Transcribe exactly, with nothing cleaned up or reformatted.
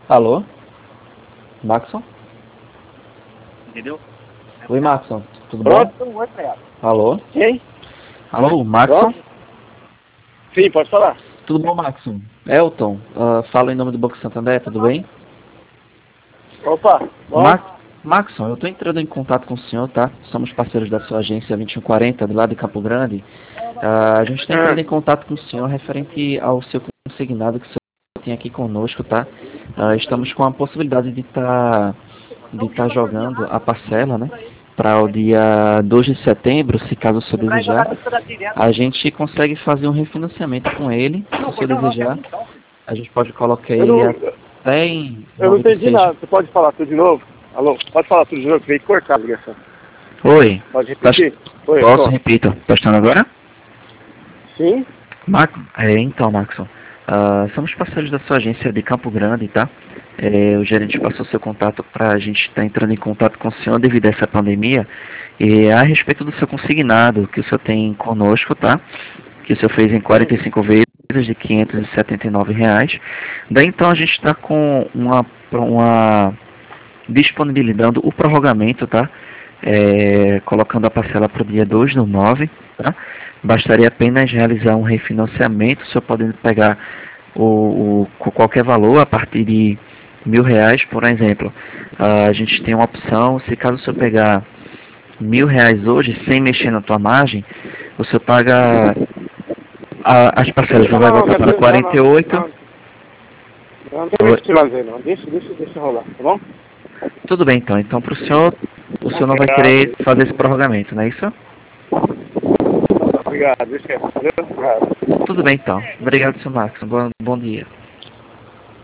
Alô? Maxon? Entendeu? Oi, Maxon. Tudo bom? Pronto? Alô? Quem? Alô, Maxon? Pronto? Sim, pode falar. Tudo bom, Maxon? Elton, uh, falo em nome do Banco Santander, tudo bem? Opa, bom? Ma Maxon, eu estou entrando em contato com o senhor, tá? Somos parceiros da sua agência vinte e um quarenta, do lado de Campo Grande. Uh, a gente está entrando em contato com o senhor referente ao seu consignado que o senhor tem aqui conosco, tá? Uh, estamos com a possibilidade de estar de estar jogando a parcela, né? Para o dia dois de setembro, se caso o senhor desejar, a gente consegue fazer um refinanciamento com ele, se o senhor desejar. A gente pode colocar Eu ele não, até em eu não entendi noventa e seis. nada. Você pode falar tudo de novo? Alô? Pode falar tudo de novo, que veio cortar a ligação. Oi. Pode Tá, repetir? Oi, posso, tô. repito. Tá estando agora? Sim? Max, é, então, Maxon, uh, somos parceiros da sua agência de Campo Grande, tá? É, o gerente passou seu contato para a gente estar entrando em contato com o senhor devido a essa pandemia e a respeito do seu consignado que o senhor tem conosco, tá? Que o senhor fez em quarenta e cinco vezes de quinhentos e setenta e nove reais. Daí então a gente está com uma, uma disponibilizando o prorrogamento, tá? É, colocando a parcela para o dia dois do nove, tá? Bastaria apenas realizar um refinanciamento, o senhor pode pegar o, o, qualquer valor a partir de mil reais, por exemplo. Uh, a gente tem uma opção, se caso o senhor pegar mil reais hoje, sem mexer na tua margem, o senhor paga a, as parcelas não vai voltar para quarenta e oito. Não, não, não, não tem que fazer, não. Deixa, deixa, deixa rolar, tá bom? Tudo bem então. Então para o senhor, o senhor não vai querer fazer esse prorrogamento, não é isso? Obrigado, deixa eu. Obrigado. Tudo bem então. Obrigado, senhor Marcos. Bom, bom dia.